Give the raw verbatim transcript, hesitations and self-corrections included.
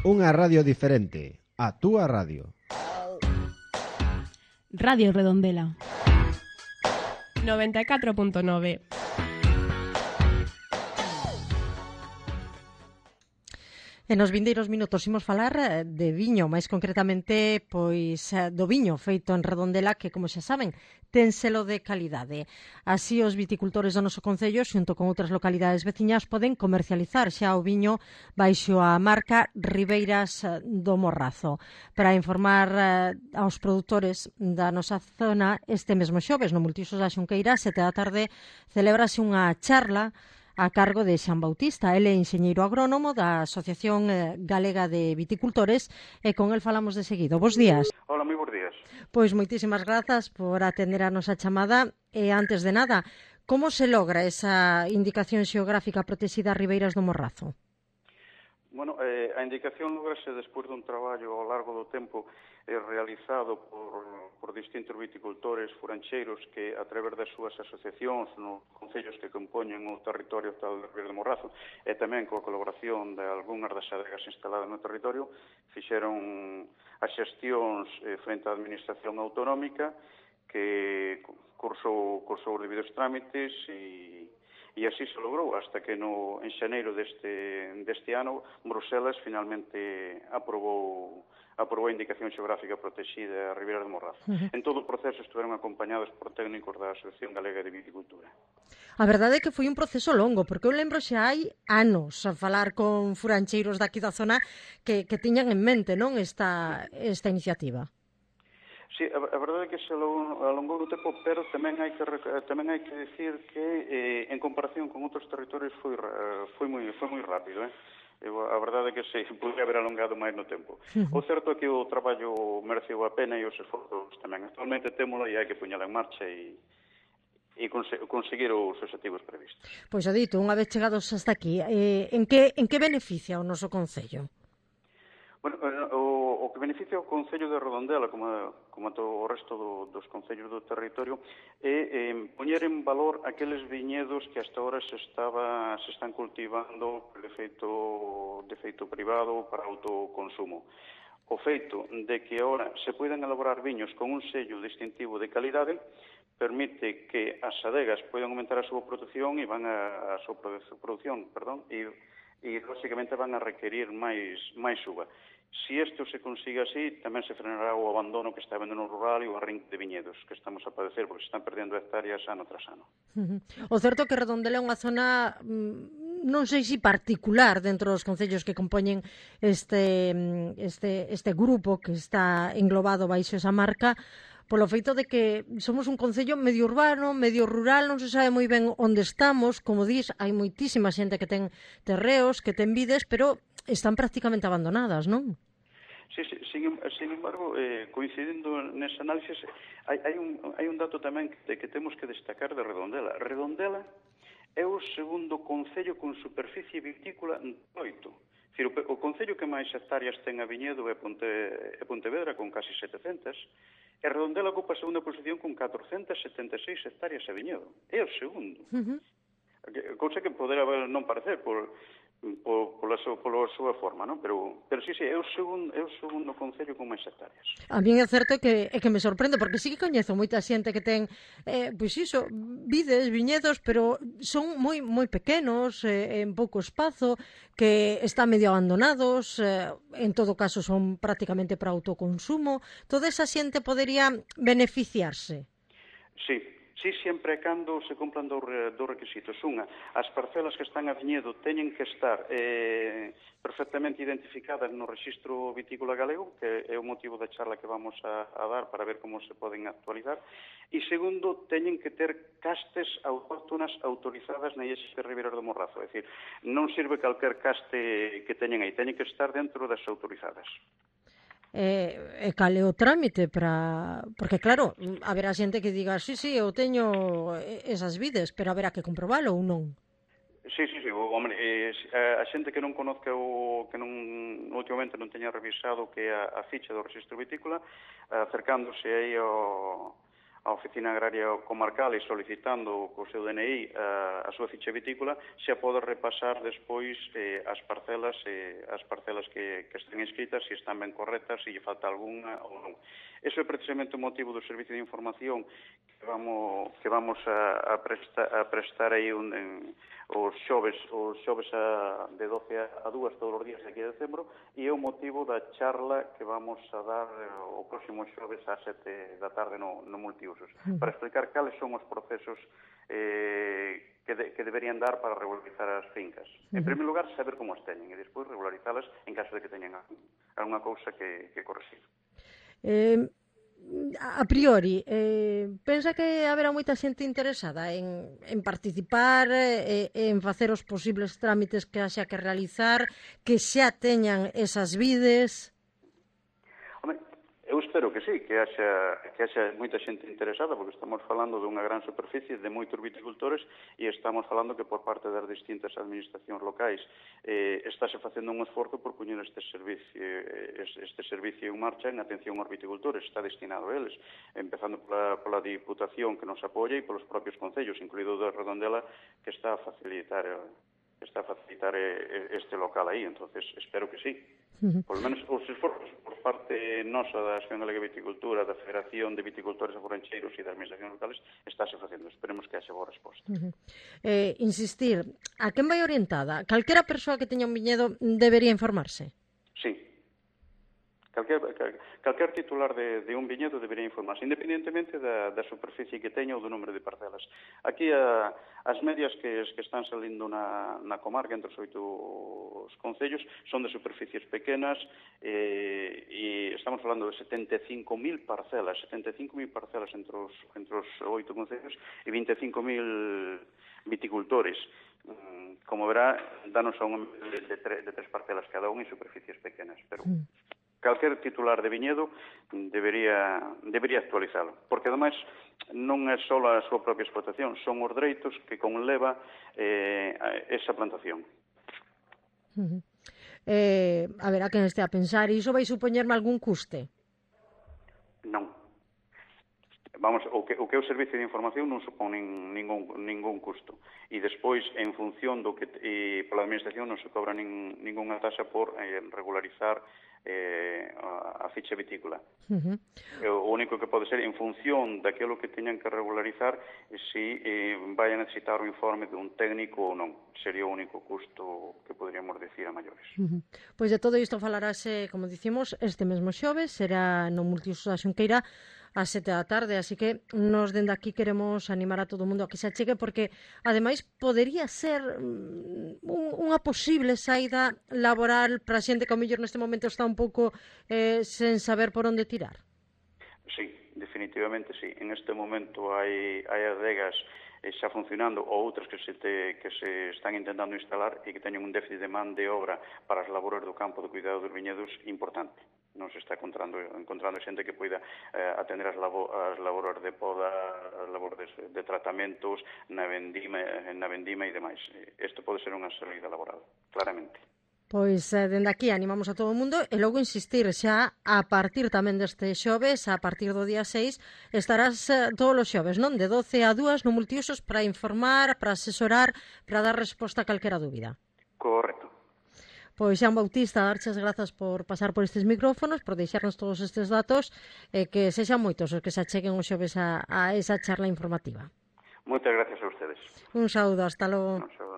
Unha radio diferente, a túa radio. Radio Redondela. noventa e catro punto nove. E nos vindeiros minutos imos falar de viño, máis concretamente pois do viño feito en Redondela, que, como xa saben, ten selo de calidade. Así, os viticultores do noso concello, xunto con outras localidades veciñas, poden comercializar xa o viño baixo a marca Ribeiras do Morrazo. Para informar aos produtores da nosa zona, este mesmo xoves, no Multiusos da Xunqueira, sete da tarde, celébrase unha charla a cargo de Xan Bautista. Ele é enxeñeiro agrónomo da Asociación Galega de Viticultores e con el falamos de seguido. Bos días. Hola, moi bons días. Pois moitísimas grazas por atender a nosa chamada. E antes de nada, como se logra esa indicación xeográfica protexida a Ribeiras do Morrazo? Bueno, eh, a indicación lograse despois dun traballo ao largo do tempo eh, realizado por, por distintos viticultores furancheiros que, a través das súas asociacións nos concellos que compoñen o territorio tal de Ribeiras do Morrazo e tamén coa colaboración de algunhas das adegas instaladas no territorio, fixeron as xestións eh, frente á administración autonómica que cursou, cursou os debidos trámites e E así se logrou, hasta que no, en xaneiro deste, deste ano, Bruselas finalmente aprobou, aprobou a indicación xeográfica protexida a Ribeiras do Morrazo. Uh-huh. En todo o proceso estiveron acompañados por técnicos da Asociación Galega de Viticultura. A verdade é que foi un proceso longo, porque eu lembro xa hai anos a falar con furancheiros daqui da zona que, que tiñan en mente, non, esta, esta iniciativa. Sí, a, a verdade é que se alongou no tempo, pero tamén hai que tamén hai que decir que eh, en comparación con outros territorios foi foi moi foi moi rápido, eh. Eu, a verdade é que se podría haber alongado máis no tempo. O certo é que o traballo mereceu a pena e os esforzos tamén. Actualmente témolo e hai que poñela en marcha e e conseguir os objetivos previstos. Pois o dito, unha vez chegados hasta aquí, eh, en que en que beneficia o noso concello? Bueno, o, o que beneficia o Concello de Redondela, como, como todo o resto do, dos concellos do territorio, é eh, poñer en valor aqueles viñedos que hasta ahora se, estaba, se están cultivando de feito, de feito privado para autoconsumo. O feito de que ahora se poden elaborar viños con un sello distintivo de calidade permite que as adegas podan aumentar a súa produción e van a, a súa produción, perdón, e e, lógicamente, van a requerir máis, máis uva. Se isto se consiga así, tamén se frenará o abandono que está habendo no rural e o arrinque de viñedos que estamos a padecer, porque se están perdendo hectáreas ano tras ano. Uh-huh. O certo é que Redondela é unha zona, non sei se particular dentro dos concellos que compoñen este, este, este grupo que está englobado baixo esa marca, polo feito de que somos un concello medio urbano, medio rural, non se sabe moi ben onde estamos. Como dis, hai moitísima xente que ten terreos, que ten vides, pero están prácticamente abandonadas, non? Sí, sí, sin, sin embargo, eh, coincidindo nese análisis, hai, hai, un, hai un dato tamén que, que temos que destacar de Redondela. Redondela é o segundo concello con superficie vitícola en oito. O, o concello que máis hectáreas ten a viñedo é, Ponte, é Pontevedra, con casi setecentas, e Redondela ocupa a segunda posición con catrocentas setenta e seis hectáreas a viñedo. É o segundo. Uh-huh. Cousa que poderá non parecer por, por, pola, súa, pola súa forma, non? Pero, pero sí, sí, é o segundo, é o segundo concello con máis hectáreas. A mí é certo que, é que me sorprende, porque sí que coñezo moita xente que ten, eh, pois iso, vides, viñedos, pero son moi moi pequenos, eh, en pouco espazo, que están medio abandonados, eh, en todo caso son prácticamente para autoconsumo. Toda esa xente podería beneficiarse? Sí. Sí, sempre e cando se cumplan dos, dos requisitos. Unha, as parcelas que están a viñedo teñen que estar eh, perfectamente identificadas no Rexistro Vitícola Galego, que é o motivo da charla que vamos a, a dar para ver como se poden actualizar. E segundo, teñen que ter castes autóctonas autorizadas na I S P Ribeiras do Morrazo. É dicir, non sirve calquer caste que teñen aí, teñen que estar dentro das autorizadas. E, e cal é o trámite para... Porque, claro, haberá xente que diga sí, sí, eu teño esas vides, pero haberá que comprobalo ou non? Sí, sí, sí, hombre, eh, a xente que non conozca o que non últimamente non teña revisado que a, a ficha do Rexistro Vitícola, acercándose aí ao, a Oficina Agraria Comarcal e solicitando co seu D N I a, a súa ficha vitícola, xa pode repasar despois eh, as parcelas eh, as parcelas que, que estén inscritas, se están ben correctas, se lle falta algunha ou non. Eso é precisamente o motivo do servicio de información que vamos, que vamos a, a, presta, a prestar aí un, en, os xoves, os xoves a, de doce a dúas todos os días de aquí de decembro, e é o motivo da charla que vamos a dar o próximo xoves a sete da tarde no, no Multiusos, para explicar cales son os procesos eh, que, de, que deberían dar para regularizar as fincas. En primeiro lugar, saber como as teñen, e despois regularizalas en caso de que teñan alguna cousa que, que corregir. Eh, a priori, eh, pensa que haberá moita xente interesada en, en participar, eh, en facer os posibles trámites que haxa que realizar, que xa teñan esas vides? Home, eu espero que sí, que haxa, que haxa moita xente interesada, porque estamos falando dunha gran superficie de moitos viticultores e estamos falando que por parte das distintas administracións locais eh, estáse facendo un esforzo por poñer este servicio, eh, este servicio en marcha en atención aos viticultores, está destinado a eles, empezando pola, pola Diputación que nos apoia e polos propios concellos, incluído de Redondela, que está a facilitar que está a facilitar este local aí, entonces espero que sí. Uh-huh. Por lo menos os esforzos por parte nosa da Asociación Galega de Viticultura, da Federación de Viticultores e Forancheiros e das administracións locales estáse facendo. Esperemos que haxa boa resposta. Uh-huh. eh, insistir, a quen vai orientada? Calquera persoa que teña un viñedo debería informarse? Sí. Calquer, cal, calquer titular de, de un viñedo debería informarse, independentemente da, da superficie que teña ou do número de parcelas. Aquí a, as medias que, que están salindo na, na comarca entre os oito os concellos son de superficies pequenas eh, e estamos falando de setenta e cinco mil parcelas, setenta e cinco mil parcelas entre os, entre os oito concellos e vinte e cinco mil viticultores. Como verá, danos a un de, de, tre, de tres parcelas cada un en superficies pequenas, pero calquer titular de viñedo debería, debería actualizalo, porque ademais non é só a súa propia explotación, son os dereitos que conleva eh, esa plantación. Uh-huh. eh, a ver, a quen este a pensar, iso vai supoñerme algún custe? Non. Vamos, o que, o que é o servicio de información non supón nin, ningún, ningún custo. E despois, en función do que e pola administración non se cobra nin, ninguna taxa por eh, regularizar eh, a, a ficha vitícola. Uh-huh. O único que pode ser en función daquilo que teñan que regularizar se eh, vai a necesitar o informe dun técnico ou non. Sería o único custo que poderíamos decir a maiores. Uh-huh. Pois de todo isto falarase, como dicimos, este mesmo xoves, será no Multiusos da Xunqueira a sete da tarde, así que nos dende aquí queremos animar a todo o mundo a que se achegue, porque ademais podería ser un, unha posible saída laboral para a xente que ao mellor neste momento está un pouco eh, sen saber por onde tirar. Sí, definitivamente sí. En este momento hai, hai adegas eh, xa funcionando ou outras que se, te, que se están intentando instalar e que teñen un déficit de man de obra para as labores do campo de cuidado dos viñedos importante. Non se está encontrando, encontrando xente que poida eh, atender as, labo, as labores de poda, as labores de tratamentos na vendima, na vendima e demais. Isto pode ser unha salida laboral, claramente. Pois, eh, dende aquí animamos a todo o mundo e logo insistir xa a partir tamén deste xoves, a partir do día seis, estarás eh, todos os xoves, non? De doce a dúas no Multiusos para informar, para asesorar, para dar resposta a calquera dúbida. Correcto. Pois, Xan Bautista, darche as grazas por pasar por estes micrófonos, por deixarnos todos estes datos, e que sexan moitos os que se acheguen os xoves a, a esa charla informativa. Moitas gracias a ustedes. Un saúdo, hasta logo. Un saúdo.